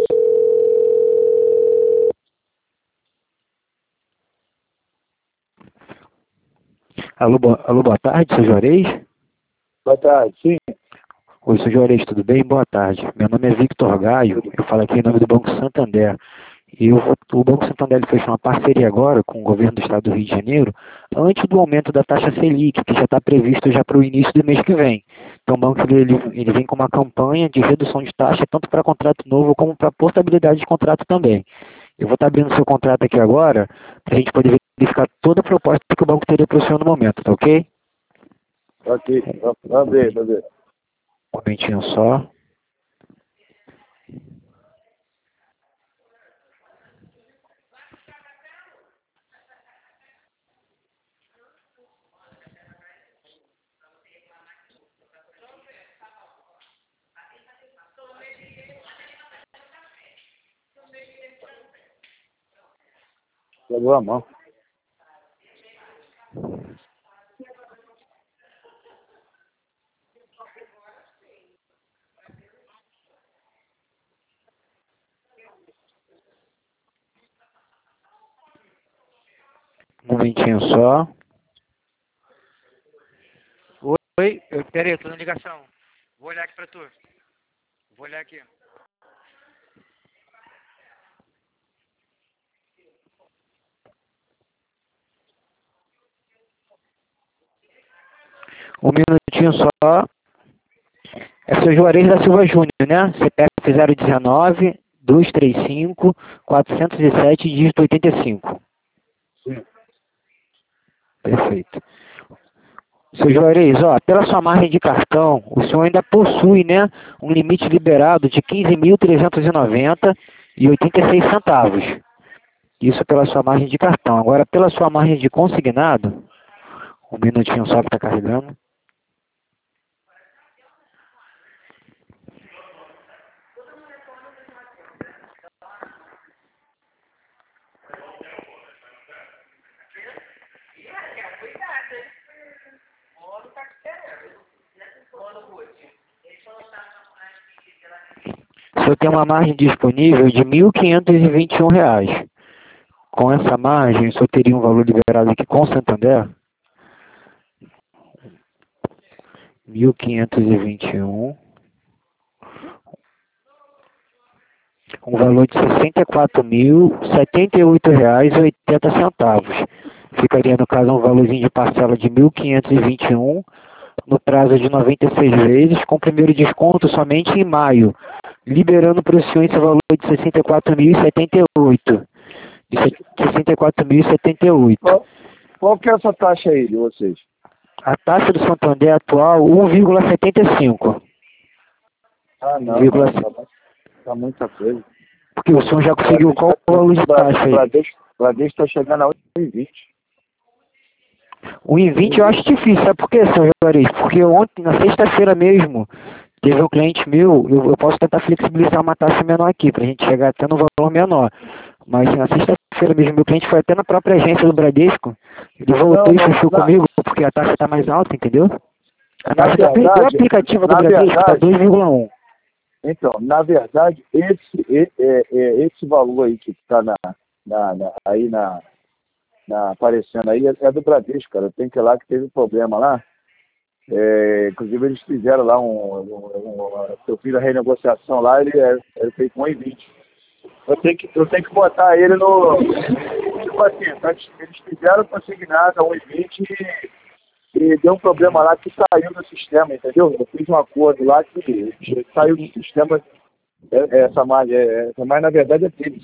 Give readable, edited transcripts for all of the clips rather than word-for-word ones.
Alô, boa tarde, seu Juarez? Boa tarde, sim. Oi, seu Juarez, tudo bem? Boa tarde. Meu nome é Victor Gaio, eu falo aqui em nome do Banco Santander. O Banco Santander ele fechou uma parceria agora com o governo do estado do Rio de Janeiro, antes do aumento da taxa Selic, que já está previsto já para o início do mês que vem. Então o banco ele vem com uma campanha de redução de taxa, tanto para contrato novo como para portabilidade de contrato também. Eu vou estar abrindo seu contrato aqui agora, para a gente poder verificar toda a proposta que o banco teria para o senhor no momento, tá ok? Ok, vamos ver. Um momentinho só. Pegou a mão. Um momentinho só. Oi, pera aí, eu tô na ligação. Vou olhar aqui pra tu. Vou olhar aqui. Um minutinho só. É seu Juarez da Silva Júnior, né? CPF 019 235 407 dígito 85. Sim. Perfeito. Seu Juarez, ó, pela sua margem de cartão, o senhor ainda possui, né, um limite liberado de 15.390,86 centavos. Isso pela sua margem de cartão. Agora, pela sua margem de consignado, um minutinho só que está carregando. O senhor tem uma margem disponível de R$ 1.521. Com essa margem, o senhor teria um valor liberado aqui com o Santander? 1.521. Um valor de R$ 64.078,80. Ficaria, no caso, um valorzinho de parcela de 1.521 no prazo de 96 vezes, com o primeiro desconto somente em maio, liberando para o senhor esse valor de 64.078. De 64.078. Qual que é essa taxa aí de vocês? A taxa do Santander atual, 1,75. Ah, não, 1,5. tá muita coisa. Porque o senhor já conseguiu qual o valor de taxa aí? Bradesco está chegando a 1,20. 1,20 eu acho difícil, sabe por quê, senhor Juarez? Porque ontem, na sexta-feira mesmo, teve um cliente meu, eu posso tentar flexibilizar uma taxa menor aqui, para a gente chegar até no valor menor. Mas na sexta-feira mesmo, meu cliente foi até na própria agência do Bradesco, ele voltou e fechou comigo, porque a taxa está mais alta, entendeu? A taxa do aplicativo do Bradesco está 2,1. Então, na verdade, esse valor aí que está aparecendo aí é do Bradesco, cara. Tem que ir lá que teve problema lá. Inclusive eles fizeram lá seu filho a renegociação lá, ele fez com 1,20. Eu tenho que botar ele no. Tipo assim, eles fizeram consignado a 1,20 e deu um problema lá que saiu do sistema, entendeu? Eu fiz um acordo lá que saiu do sistema. Essa margem na verdade é deles.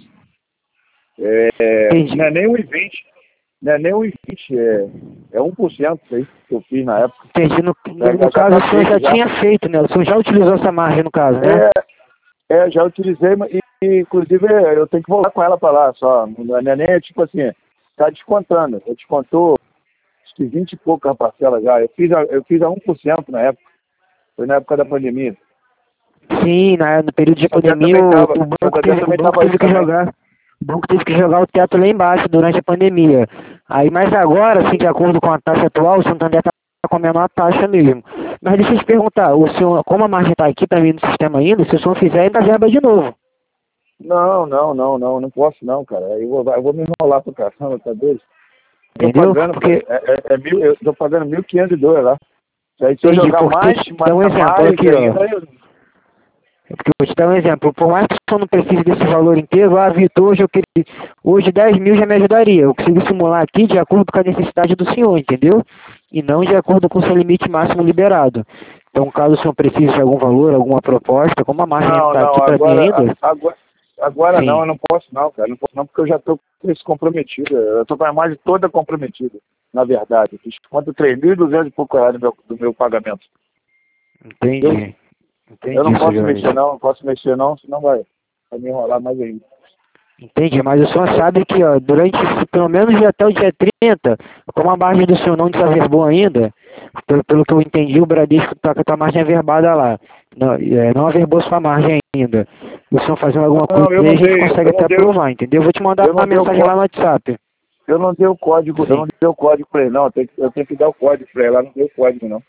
Não é nem 1,20. Não é nem 1,20, é 1% isso aí que eu fiz na época. Entendi. No caso, o senhor já tinha feito, né? O senhor já utilizou essa margem, no caso, né? Já utilizei, e inclusive eu tenho que voltar com ela para lá só. Não é nem tipo assim, tá descontando. Eu descontou acho que 20 e pouca parcela já. Eu fiz a 1% na época. Foi na época da pandemia. Sim, no período de pandemia o banco teve que jogar. O banco teve que jogar o teto lá embaixo durante a pandemia. Aí, mas agora, assim, de acordo com a taxa atual, o Santander está com a menor taxa mesmo. Mas deixa eu te perguntar, o senhor, como a margem está aqui para mim no sistema ainda, se o senhor fizer, ainda verba de novo. Não posso não, cara. Eu vou me enrolar pro caramba, tá doido? Entendeu? Porque, Eu tô pagando $1.502 lá. Aí se eu entendi, jogar porque, dá um exemplo aqui, ó. Porque eu vou te dar um exemplo, por mais que eu não precise desse valor inteiro, Vitor, hoje 10 mil já me ajudaria. Eu consigo simular aqui de acordo com a necessidade do senhor, entendeu? E não de acordo com o seu limite máximo liberado. Então, caso o senhor precise de algum valor, alguma proposta, como a margem está aqui para mim ainda... Agora não, eu não posso não, cara. Não posso não, porque eu já estou com isso comprometido. Eu estou com a imagem toda comprometida, na verdade. Desconto 3.200 e pouco reais do meu pagamento. Entendi. Eu não posso mexer não, senão vai me enrolar mais ainda. Entendi, mas o senhor sabe que, ó, durante, pelo menos até o dia 30, como a margem do senhor não desaverbou ainda, pelo que eu entendi, o Bradesco está com a margem averbada lá. Não averbou sua margem ainda. O senhor fazendo alguma coisa, a gente consegue até aprovar, entendeu? Eu vou te mandar uma mensagem lá no WhatsApp. Eu não dei o código, eu não dei o código para ele, não. Eu tenho que dar o código para ele, lá não deu o código, não.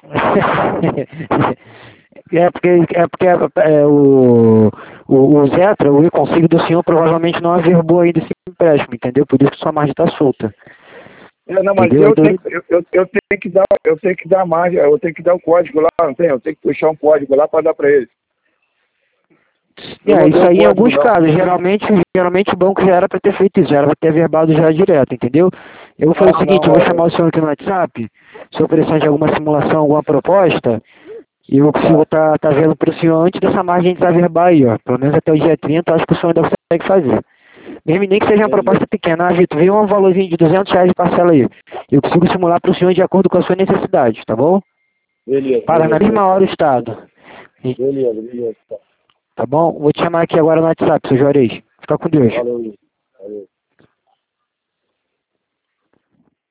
O Zetra, o e-consigo do senhor provavelmente não averbou ainda esse empréstimo, entendeu? Por isso que sua margem está solta. Não, mas eu tenho que dar a margem, eu tenho que dar o código lá, não tem? Eu tenho que puxar um código lá para dar para ele. Isso aí em alguns casos, geralmente o banco já era para ter feito isso, já era para ter averbado já direto, entendeu? Eu vou fazer o seguinte, eu vou chamar o senhor aqui no WhatsApp, se precisar de alguma simulação, alguma proposta, e eu consigo tá vendo para o senhor antes dessa margem desaverbar aí, ó. Pelo menos até o dia 30, acho que o senhor ainda consegue fazer. Mesmo nem que seja uma proposta pequena, Vitor, vê um valorzinho de R$200 de parcela aí. Eu consigo simular para o senhor de acordo com a sua necessidade, tá bom? Beleza. Para na mesma hora o Estado. Beleza. Tá bom? Vou te chamar aqui agora no WhatsApp, seu Juarez. Fica com Deus. Valeu.